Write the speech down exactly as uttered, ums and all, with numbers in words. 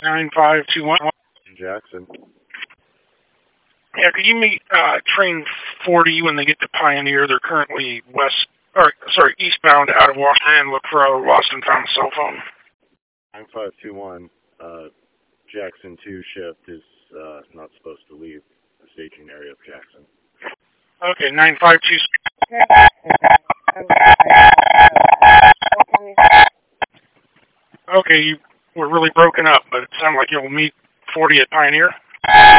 nine five two one. Jackson. Yeah, could you meet uh, train forty when they get to Pioneer? They're currently west, or sorry, eastbound out of Washington. Look for a lost and found cell phone. nine five two one. Uh, Jackson two shift is uh, not supposed to leave the staging area of Jackson. Okay, nine five two. Okay, you were really broken up, but it sounded like you'll meet forty at Pioneer.